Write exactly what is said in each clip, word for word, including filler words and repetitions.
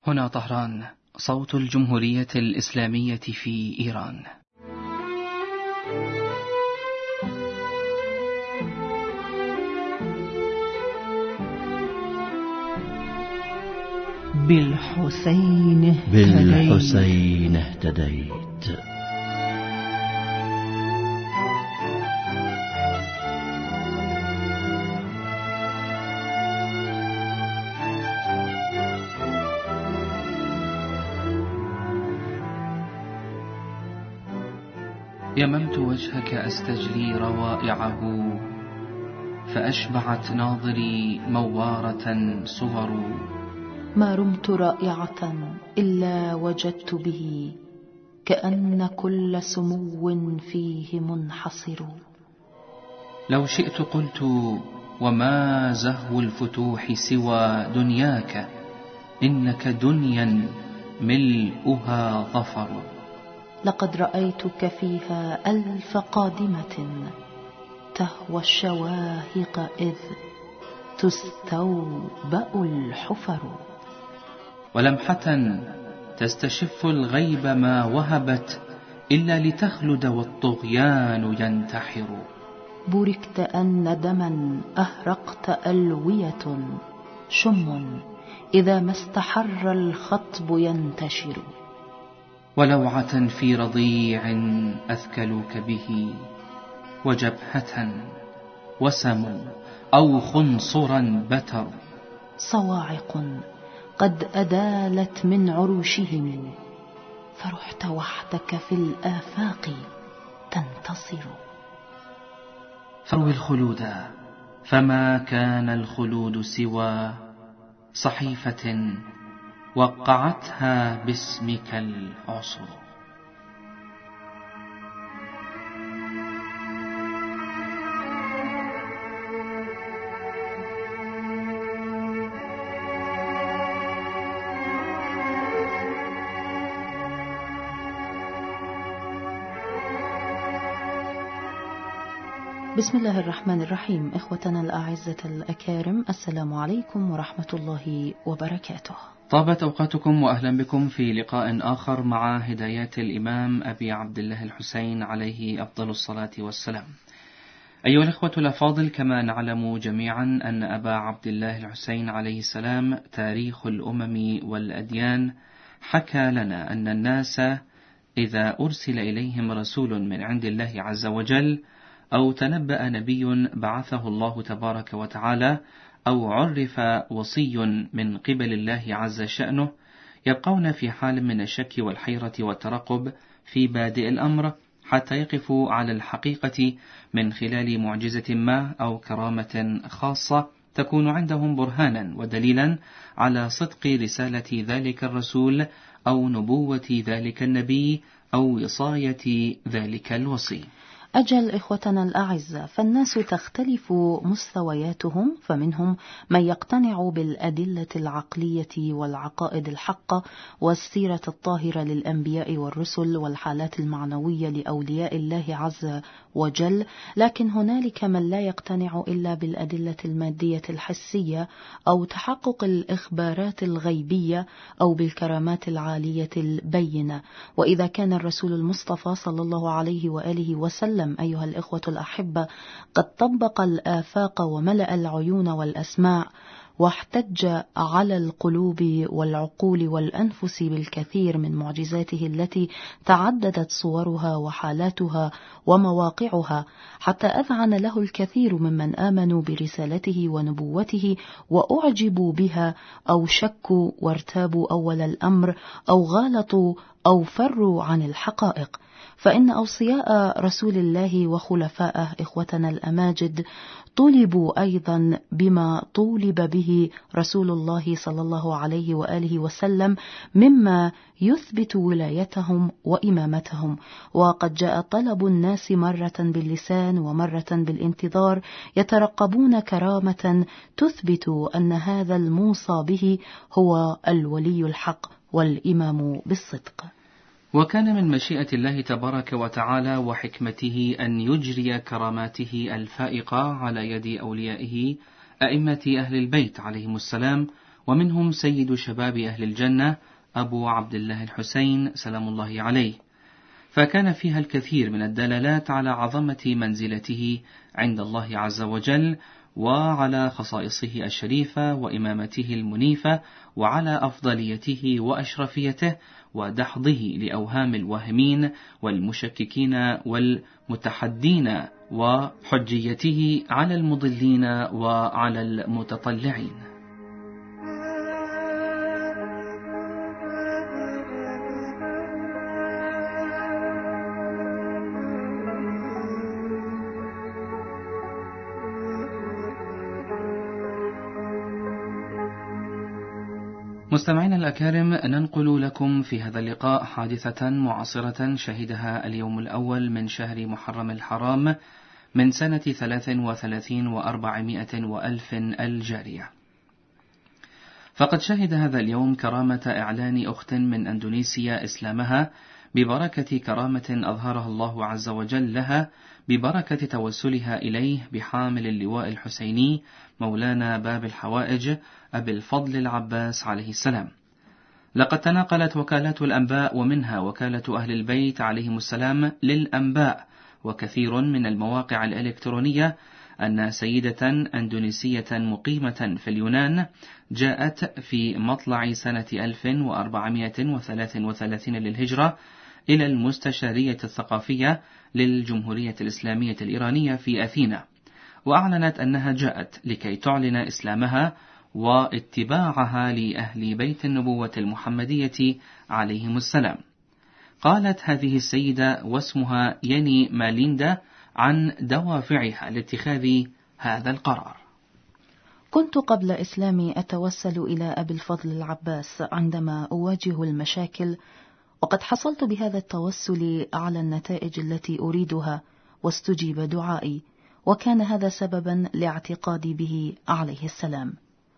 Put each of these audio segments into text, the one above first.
هنا طهران، صوت الجمهورية الإسلامية في إيران. بالحسين بالحسين اهتديت. يممت وجهك أستجلي روائعه، فأشبعت ناظري موارة صور. ما رمت رائعة إلا وجدت به كأن كل سمو فيه منحصر. لو شئت قلت وما زهو الفتوح سوى دنياك، إنك دنيا ملؤها ظفر. لقد رأيتك فيها ألف قادمة تهوى الشواهق إذ تستوبأ الحفر. ولمحة تستشف الغيب ما وهبت إلا لتخلد والطغيان ينتحر. بوركت أن دما أهرقت ألوية شم إذا ما استحر الخطب ينتشر. ولوعة في رضيع أثكلوك به، وجبهة وسموا أو خنصرا بتر. صواعق قد أدالت من عروشهم، فرحت وحدك في الآفاق تنتصر. فروي الخلود، فما كان الخلود سوى صحيفة وقعتها باسمك العصر. بسم الله الرحمن الرحيم. إخوتنا الأعزة الأكارم، السلام عليكم ورحمة الله وبركاته. طابت أوقاتكم وأهلا بكم في لقاء آخر مع هدايات الإمام أبي عبد الله الحسين عليه أفضل الصلاة والسلام. أيها الأخوة الأفاضل، كما نعلم جميعا أن أبا عبد الله الحسين عليه السلام تاريخ الأمم والأديان حكى لنا أن الناس إذا أرسل إليهم رسول من عند الله عز وجل، أو تنبأ نبي بعثه الله تبارك وتعالى، أو عرف وصي من قبل الله عز شأنه، يبقون في حال من الشك والحيرة والترقب في بادئ الأمر، حتى يقفوا على الحقيقة من خلال معجزة ما أو كرامة خاصة تكون عندهم برهانا ودليلا على صدق رسالة ذلك الرسول، أو نبوة ذلك النبي، أو وصاية ذلك الوصي. أجل إخوتنا الأعزة، فالناس تختلف مستوياتهم، فمنهم من يقتنع بالأدلة العقلية والعقائد الحقة والسيرة الطاهرة للأنبياء والرسل والحالات المعنوية لأولياء الله عز وجل، لكن هنالك من لا يقتنع إلا بالأدلة المادية الحسية أو تحقق الإخبارات الغيبية أو بالكرامات العالية البينة. وإذا كان الرسول المصطفى صلى الله عليه وآله وسلم أيها الإخوة الأحبة قد طبق الآفاق وملأ العيون والأسماع، واحتج على القلوب والعقول والأنفس بالكثير من معجزاته التي تعددت صورها وحالاتها ومواقعها، حتى أذعن له الكثير ممن آمنوا برسالته ونبوته وأعجبوا بها، أو شكوا وارتابوا أول الأمر، أو غالطوا أو فروا عن الحقائق. فإن أوصياء رسول الله وخلفاءه إخوتنا الأماجد طولبوا أيضا بما طولب به رسول الله صلى الله عليه وآله وسلم مما يثبت ولايتهم وإمامتهم. وقد جاء طلب الناس مرة باللسان ومرة بالانتظار، يترقبون كرامة تثبت أن هذا الموصى به هو الولي الحق والإمام بالصدق. وكان من مشيئة الله تبارك وتعالى وحكمته أن يجري كراماته الفائقة على يد أوليائه أئمة أهل البيت عليهم السلام، ومنهم سيد شباب أهل الجنة أبو عبد الله الحسين سلام الله عليه، فكان فيها الكثير من الدلالات على عظمة منزلته عند الله عز وجل، وعلى خصائصه الشريفة وإمامته المنيفة، وعلى أفضليته وأشرفيته، ودحضه لأوهام الواهمين والمشككين والمتحدين، وحجيته على المضلين وعلى المتطلعين. مستمعينا الأكارم، ننقل لكم في هذا اللقاء حادثة معاصرة شهدها اليوم الأول من شهر محرم الحرام من سنة ثلاث وثلاثين وأربعمائة وألف الجارية. فقد شهد هذا اليوم كرامة إعلان أخت من أندونيسيا إسلامها ببركة كرامة أظهرها الله عز وجل لها ببركة توسلها إليه بحامل اللواء الحسيني مولانا باب الحوائج أبي الفضل العباس عليه السلام. لقد تناقلت وكالات الأنباء ومنها وكالة أهل البيت عليهم السلام للأنباء وكثير من المواقع الإلكترونية أن سيدة أندونيسية مقيمة في اليونان جاءت في مطلع سنة ألف وأربعمائة وثلاث وثلاثين للهجرة إلى المستشارية الثقافية للجمهورية الإسلامية الإيرانية في أثينا، وأعلنت أنها جاءت لكي تعلن إسلامها واتباعها لأهل بيت النبوة المحمدية عليهم السلام. قالت هذه السيدة واسمها يني ماليندا عن دوافعها لاتخاذ هذا القرار. كنت قبل إسلامي أتوسل إلى أبي الفضل العباس عندما أواجه المشاكل، وقد حصلت بهذا التوسل على النتائج التي أريدها واستجيب دعائي، وكان هذا سببا لاعتقادي به عليه السلام.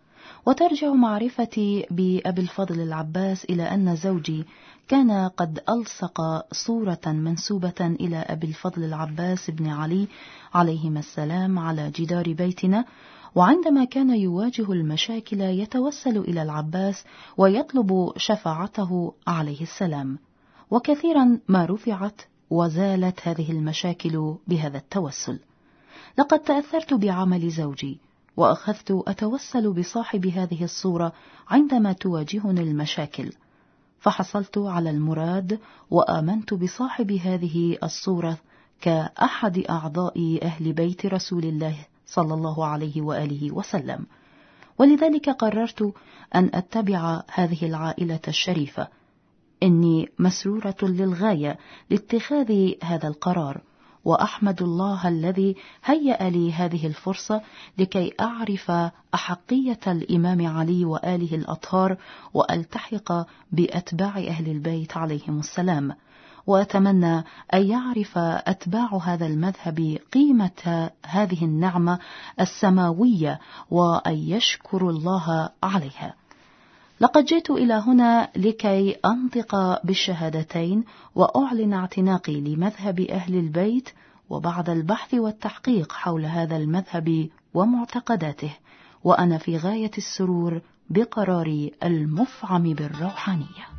وترجع معرفتي بأبي الفضل العباس إلى أن زوجي كان قد ألصق صورة منسوبة إلى أبي الفضل العباس بن علي عليهما السلام على جدار بيتنا، وعندما كان يواجه المشاكل يتوسل إلى العباس ويطلب شفاعته عليه السلام، وكثيرا ما رفعت وزالت هذه المشاكل بهذا التوسل. لقد تأثرت بعمل زوجي وأخذت أتوسل بصاحب هذه الصورة عندما تواجهني المشاكل، فحصلت على المراد وآمنت بصاحب هذه الصورة كأحد أعضاء أهل بيت رسول الله صلى الله عليه وآله وسلم، ولذلك قررت أن أتبع هذه العائلة الشريفة. إني مسرورة للغاية لاتخاذ هذا القرار، وأحمد الله الذي هيأ لي هذه الفرصة لكي أعرف أحقية الإمام علي وآله الأطهار وألتحق بأتباع أهل البيت عليهم السلام، وأتمنى أن يعرف أتباع هذا المذهب قيمة هذه النعمة السماوية وأن يشكروا الله عليها. لقد جئت إلى هنا لكي أنطق بالشهادتين وأعلن اعتناقي لمذهب أهل البيت، وبعد البحث والتحقيق حول هذا المذهب ومعتقداته، وأنا في غاية السرور بقراري المفعم بالروحانية.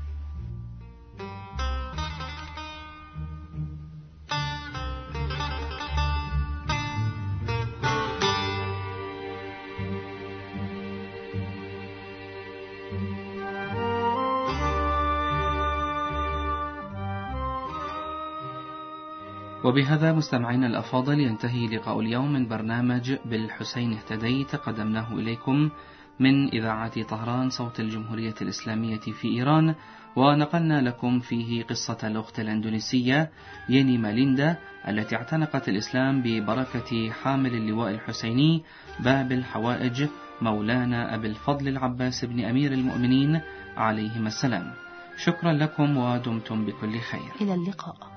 وبهذا مستمعينا الأفاضل ينتهي لقاء اليوم من برنامج بالحسين اهتديت، قدمناه إليكم من إذاعة طهران صوت الجمهورية الإسلامية في إيران، ونقلنا لكم فيه قصة الأخت الأندونيسية يني ماليندا التي اعتنقت الإسلام ببركة حامل اللواء الحسيني باب الحوائج مولانا أبي الفضل العباس بن أمير المؤمنين عليهما السلام. شكرا لكم ودمتم بكل خير. إلى اللقاء.